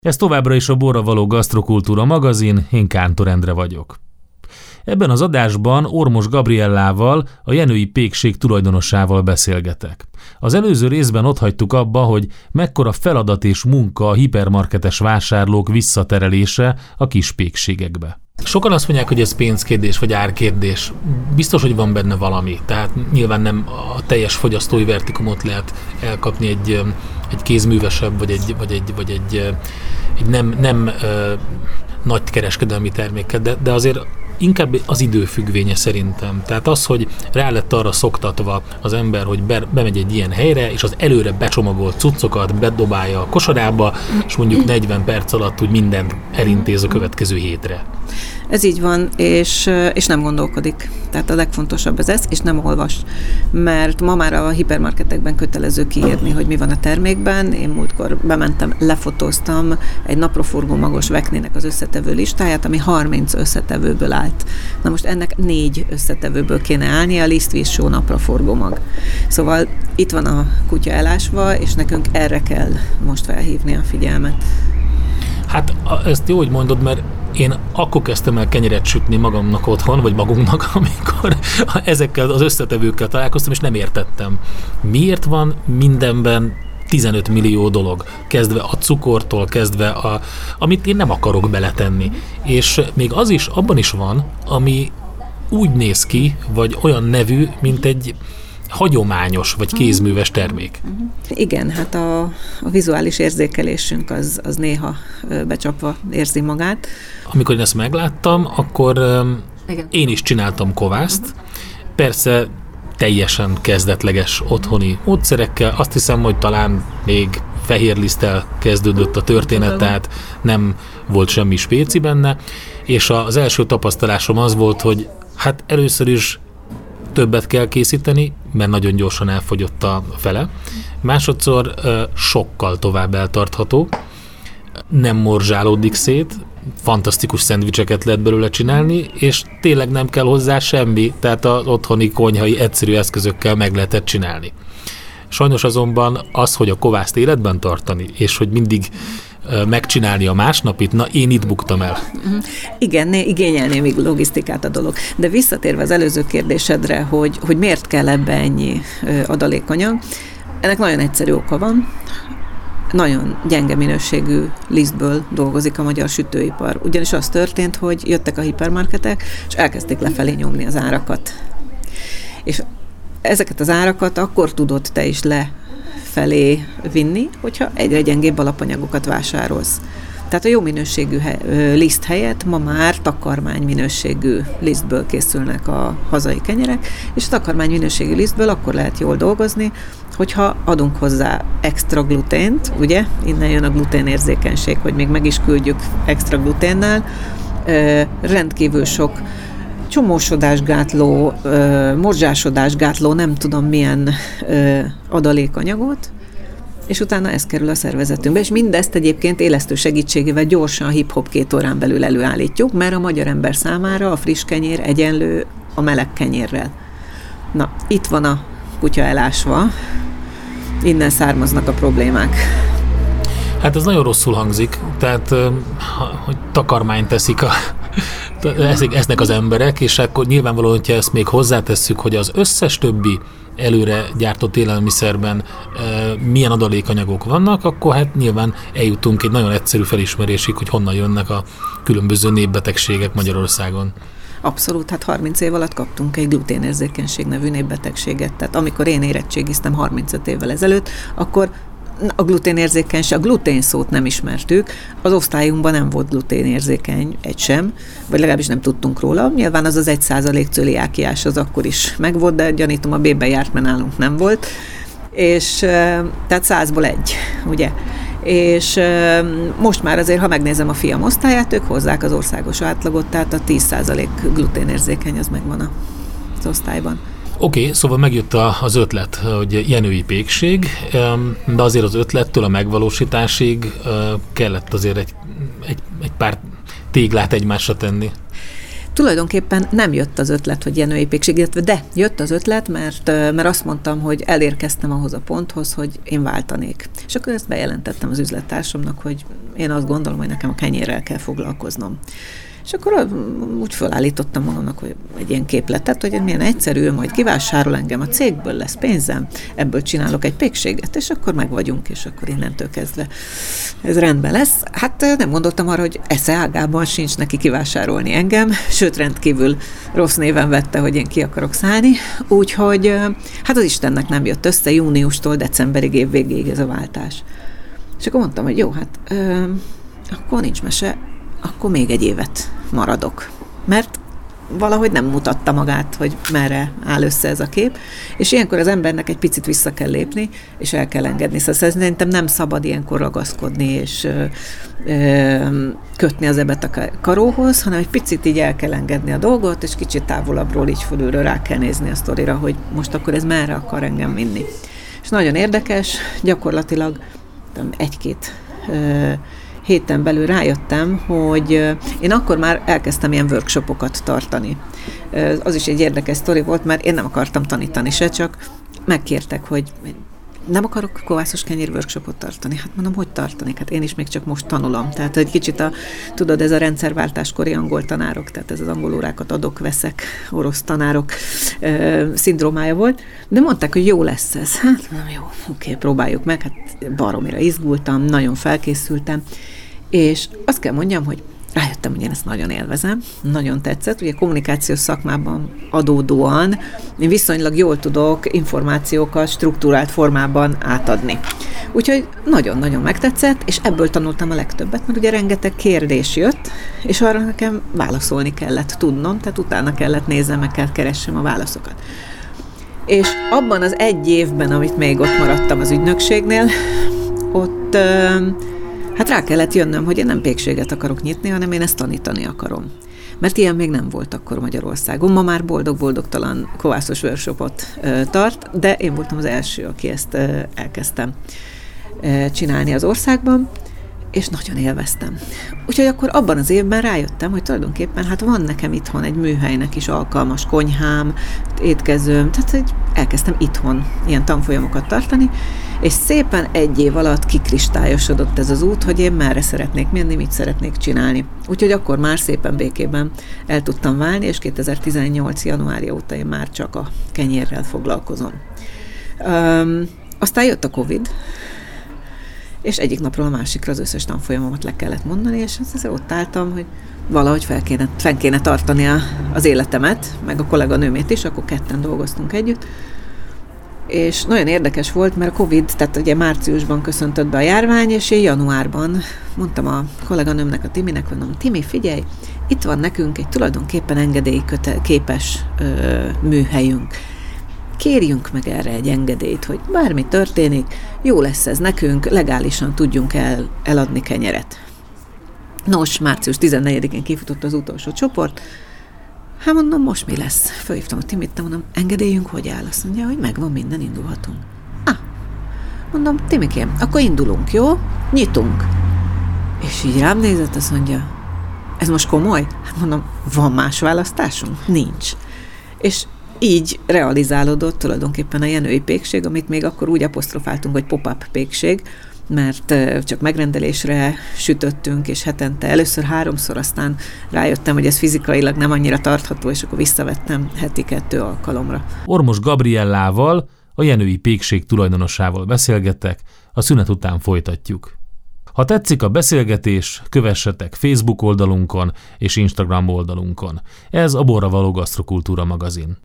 Ez továbbra is a Borra való gasztrokultúra magazin, én Kántor Endre vagyok. Ebben az adásban Ormos Gabriellával, a Jenői Pékség tulajdonosával beszélgetek. Az előző részben otthagytuk abba, hogy mekkora feladat és munka a hipermarketes vásárlók visszaterelése a kis pékségekbe. Sokan azt mondják, hogy ez pénzkérdés vagy árkérdés. Biztos, hogy van benne valami. Tehát nyilván nem a teljes fogyasztói vertikumot lehet elkapni egy kézművesebb, vagy egy nem nagy kereskedelmi termékkel, de azért inkább az idő függvénye szerintem. Tehát az, hogy rá lett arra szoktatva az ember, hogy bemegy egy ilyen helyre, és az előre becsomagolt cuccokat bedobálja a kosarába, és mondjuk 40 perc alatt úgy mindent elintéz a következő hétre. Ez így van, és nem gondolkodik. Tehát a legfontosabb ez, és nem olvas. Mert ma már a hipermarketekben kötelező kiírni, hogy mi van a termékben. Én múltkor bementem, lefotóztam egy napraforgó magos veknének az összetevő listáját, ami 30 összetevőből állt. Na most ennek 4 összetevőből kéne állni, a liszt, víz, só, napraforgó mag. Szóval itt van a kutya elásva, és nekünk erre kell most felhívni a figyelmet. Hát ezt jó, hogy mondod, mert én akkor kezdtem el kenyeret sütni magamnak otthon, vagy magunknak, amikor ezekkel az összetevőkkel találkoztam, és nem értettem. Miért van mindenben 15 millió dolog, kezdve a cukortól, kezdve amit én nem akarok beletenni. És még az is, abban is van, ami úgy néz ki, vagy olyan nevű, mint egy hagyományos, vagy kézműves termék. Igen, hát a vizuális érzékelésünk az néha becsapva érzi magát. Amikor én ezt megláttam, akkor én is csináltam kovászt. Persze teljesen kezdetleges otthoni módszerekkel. Azt hiszem, hogy talán még fehér liszttel kezdődött a történet, tehát nem volt semmi spéci benne. És az első tapasztalásom az volt, hogy hát először is többet kell készíteni, mert nagyon gyorsan elfogyott a fele. Másodszor sokkal tovább eltartható, nem morzsálódik szét, fantasztikus szendvicseket lehet belőle csinálni, és tényleg nem kell hozzá semmi, tehát az otthoni konyhai egyszerű eszközökkel meg lehetett csinálni. Sajnos azonban az, hogy a kovászt életben tartani, és hogy mindig megcsinálni a másnapit, na én itt buktam el. Igen, igényelné még logisztikát a dolog. De visszatérve az előző kérdésedre, hogy miért kell ebbe ennyi adalékanyag, ennek nagyon egyszerű oka van. Nagyon gyenge minőségű lisztből dolgozik a magyar sütőipar. Ugyanis az történt, hogy jöttek a hipermarketek, és elkezdték lefelé nyomni az árakat. És ezeket az árakat akkor tudod te is lefelé vinni, hogyha egyre gyengébb alapanyagokat vásárolsz. Tehát a jó minőségű liszt helyett ma már takarmány minőségű lisztből készülnek a hazai kenyerek, és a takarmány minőségű lisztből akkor lehet jól dolgozni, hogyha adunk hozzá extra glutént, ugye? Innen jön a gluténérzékenység, hogy még meg is küldjük extra gluténnel. Rendkívül sok csomósodásgátló, morzsásodásgátló, nem tudom milyen adalékanyagot, és utána ez kerül a szervezetünkbe, és mindezt egyébként élesztő segítségével gyorsan hip-hop 2 órán belül előállítjuk, mert a magyar ember számára a friss kenyér egyenlő a meleg kenyérrel. Na, itt van a kutya elásva, innen származnak a problémák. Hát ez nagyon rosszul hangzik, tehát hogy takarmányt teszik esznek az emberek, és akkor nyilvánvalóan, hogyha ezt még hozzátesszük, hogy az összes többi előre gyártott élelmiszerben milyen adalékanyagok vannak, akkor hát nyilván eljutunk egy nagyon egyszerű felismerésig, hogy honnan jönnek a különböző népbetegségek Magyarországon. Abszolút, hát 30 év alatt kaptunk egy gluténérzékenység nevű népbetegséget. Tehát amikor én érettségiztem 35 évvel ezelőtt, akkor a gluténérzékenység, a glutén szót nem ismertük, az osztályunkban nem volt gluténérzékeny egy sem, vagy legalábbis nem tudtunk róla. Nyilván az 1% cöliákiás az akkor is megvolt, de gyanítom a B-ben járt, mert nálunk nem volt. És tehát 100-ból 1, ugye? És most már azért, ha megnézem a fiam osztályát, ők hozzák az országos átlagot, tehát a 10% gluténérzékeny az megvan az osztályban. Oké, szóval megjött az ötlet, hogy Jenői Pékség, de azért az ötlettől a megvalósításig kellett azért egy pár téglát egymásra tenni. Tulajdonképpen nem jött az ötlet, hogy jenői pékség, de jött az ötlet, mert azt mondtam, hogy elérkeztem ahhoz a ponthoz, hogy én váltanék. És akkor ezt bejelentettem az üzlettársamnak, hogy én azt gondolom, hogy nekem a kenyérrel kell foglalkoznom. És akkor úgy felállítottam magamnak, hogy egy ilyen képletet, hogy milyen egyszerű, majd kivásárol engem a cégből, lesz pénzem, ebből csinálok egy pékséget, és akkor meg vagyunk, és akkor innentől kezdve ez rendben lesz. Hát nem gondoltam arra, hogy esze ágában sincs neki kivásárolni engem, sőt rendkívül rossz néven vette, hogy én ki akarok szállni, úgyhogy hát az Istennek nem jött össze júniustól decemberig, év végéig ez a váltás. És akkor mondtam, hogy jó, hát akkor nincs mese, akkor még egy évet maradok. Mert valahogy nem mutatta magát, hogy merre áll össze ez a kép, és ilyenkor az embernek egy picit vissza kell lépni, és el kell engedni. Szóval szerintem nem szabad ilyenkor ragaszkodni, és kötni az ebet a karóhoz, hanem egy picit így el kell engedni a dolgot, és kicsit távolabbról így fölülről rá kell nézni a sztorira, hogy most akkor ez merre akar engem vinni. És nagyon érdekes, gyakorlatilag egy-két héten belül rájöttem, hogy én akkor már elkezdtem ilyen workshopokat tartani. Az is egy érdekes sztori volt, mert én nem akartam tanítani se, csak megkértek, hogy nem akarok kovászos kenyér workshopot tartani. Hát mondom, hogy tartani? Hát én is még csak most tanulom. Tehát egy kicsit tudod, ez a rendszerváltáskori angol tanárok, tehát ez az angol órákat adok, veszek, orosz tanárok szindrómája volt. De mondták, hogy jó lesz ez. Hát nem jó, oké, próbáljuk meg. Hát baromira izgultam, nagyon felkészültem. És azt kell mondjam, hogy rájöttem, hogy én ezt nagyon élvezem, nagyon tetszett. Ugye kommunikációs szakmában adódóan én viszonylag jól tudok információkat struktúrált formában átadni. Úgyhogy nagyon-nagyon megtetszett, és ebből tanultam a legtöbbet, mert ugye rengeteg kérdés jött, és arra nekem válaszolni kellett tudnom, tehát utána kellett néznem, meg kell keressem a válaszokat. És abban az egy évben, amit még ott maradtam az ügynökségnél, ott hát rá kellett jönnöm, hogy én nem pékséget akarok nyitni, hanem én ezt tanítani akarom. Mert ilyen még nem volt akkor Magyarországon. Ma már boldog-boldogtalan kovászos workshopot tart, de én voltam az első, aki ezt elkezdtem csinálni az országban, és nagyon élveztem. Úgyhogy akkor abban az évben rájöttem, hogy tulajdonképpen hát van nekem itthon egy műhelynek is alkalmas konyhám, étkezőm, tehát hogy elkezdtem itthon ilyen tanfolyamokat tartani, és szépen egy év alatt kikristályosodott ez az út, hogy én merre szeretnék menni, mit szeretnék csinálni. Úgyhogy akkor már szépen békében el tudtam válni, és 2018. januárja óta én már csak a kenyérrel foglalkozom. Aztán jött a Covid, és egyik napról a másikra az összes tanfolyamomat le kellett mondani, és ott álltam, hogy valahogy fenn kéne tartani az életemet, meg a kolléganőmét is, akkor ketten dolgoztunk együtt. És nagyon érdekes volt, mert a Covid, tehát ugye márciusban köszöntött be a járvány, és én januárban mondtam a kolléganőmnek, a Timinek, hogy mondom, Timi, figyelj, itt van nekünk egy tulajdonképpen engedélyképes műhelyünk. Kérjünk meg erre egy engedélyt, hogy bármi történik, jó lesz ez nekünk, legálisan tudjunk eladni kenyeret. Nos, március 14-én kifutott az utolsó csoport, hát mondom, most mi lesz? Fölhívtam a Timit, mondom, engedélyünk hogy áll? Azt mondja, hogy megvan minden, indulhatunk. Mondom, Timikém, akkor indulunk, jó? Nyitunk. És így rám nézett, azt mondja, ez most komoly? Hát mondom, van más választásunk? Nincs. És így realizálódott tulajdonképpen a jenői pékség, amit még akkor úgy apostrofáltunk, hogy pop-up pékség, mert csak megrendelésre sütöttünk, és hetente először 3-szor, aztán rájöttem, hogy ez fizikailag nem annyira tartható, és akkor visszavettem heti 2 alkalomra. Ormos Gabriellával, a jenői pékség tulajdonosával beszélgettek, a szünet után folytatjuk. Ha tetszik a beszélgetés, kövessetek Facebook oldalunkon és Instagram oldalunkon. Ez a Borra Való Gasztrokultúra magazin.